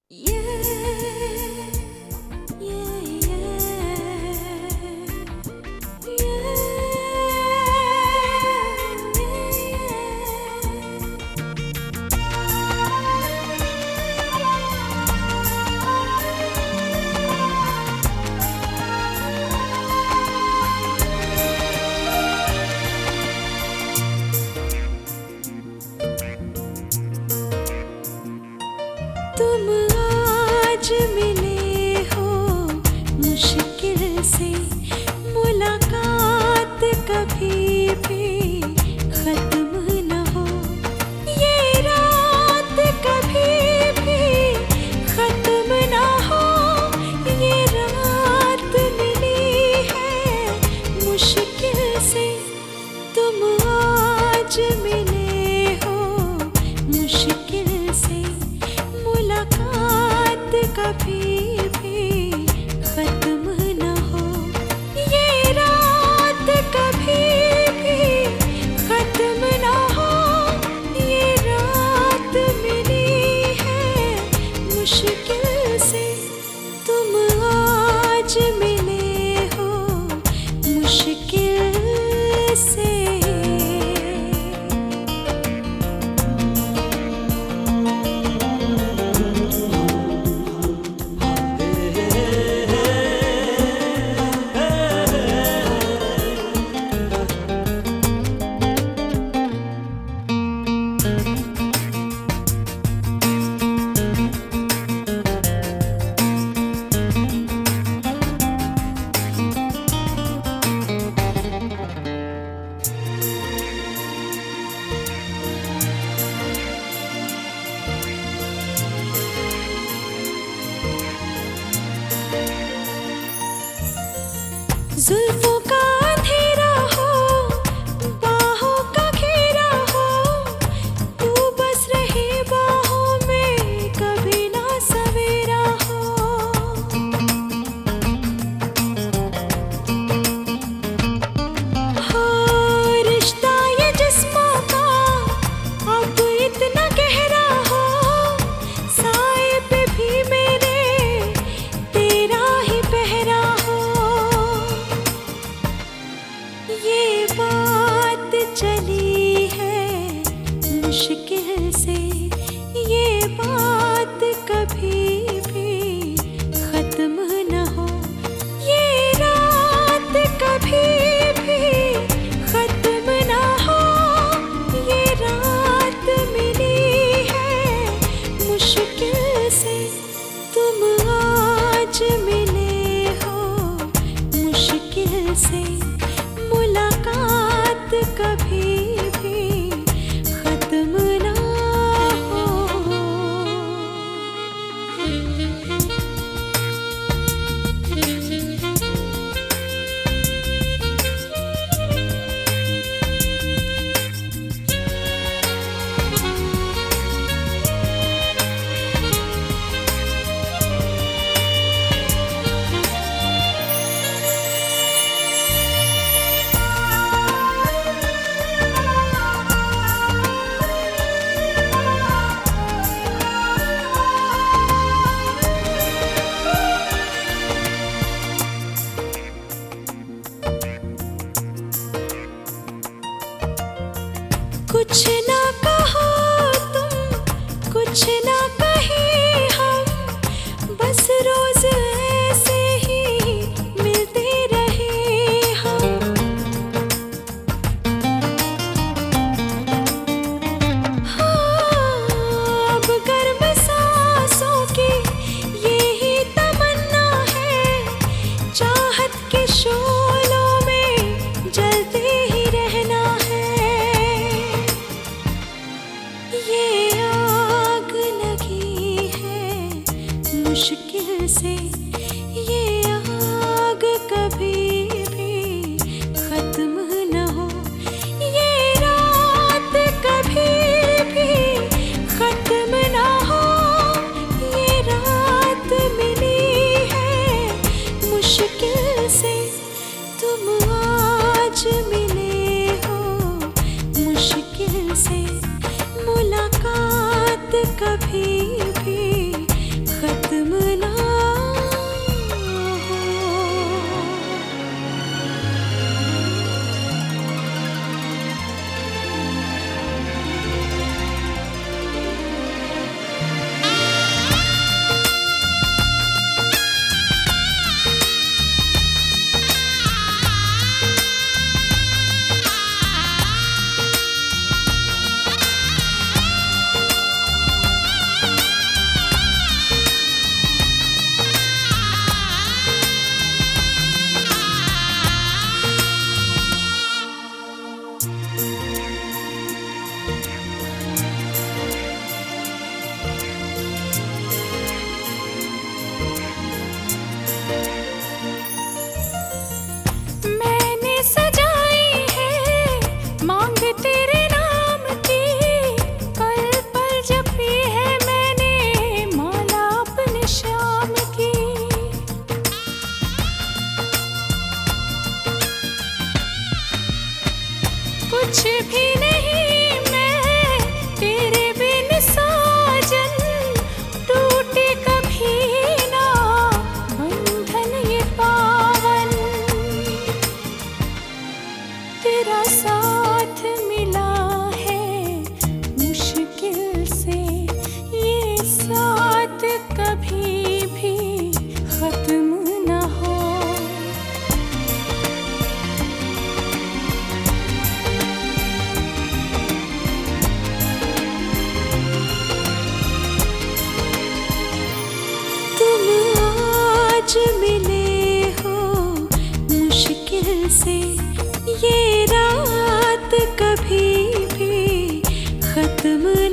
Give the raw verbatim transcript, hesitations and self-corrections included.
तुम आज मिले हो मुश्किल से, मुलाकात कभी भी खत्म न हो, ये रात कभी भी खत्म न हो। ये रात मिली है मुश्किल से, तुम आज मिले हो मुश्किल से, मुलाकात कभी भी खत्म न हो, ये रात कभी भी खत्म न हो। ये रात मिली है मुश्किल से, तुम आज मिले हो मुश्किल से। जुल्फों का अंधेरा हो, बाहों का घेरा हो, तू बस रहे बाहों में, कभी ना सवेरा हो। हाँ, रिश्ता ये जिस्मों का अब इतना गहरा हो, साए पे भी मेरे तेरा ही पहरा हो। ये बात चली है मुश्किल से, ये बात कभी भी खत्म न हो, ये रात कभी भी खत्म न हो। ये रात मिली है मुश्किल से, तुम आज मिले हो मुश्किल से, मुलाकात कभी भी खत्म ना हो। कुछ ना कहो तुम, कुछ ना कहे हम, बस रोज ऐसे ही मिलते रहे हम। हाँ, अब गर्म सांसों की यही तमन्ना है, चाहत के शोलों में जलते ही रहना है। ये आग लगी है मुश्किल से, ये आग कभी भी खत्म न हो, ये रात कभी भी खत्म न हो। ये रात मिली है मुश्किल से, तुम आज मिले हो मुश्किल से, मुलाकात कभी भी आज मिले हो मुश्किल से, ये रात कभी भी खत्म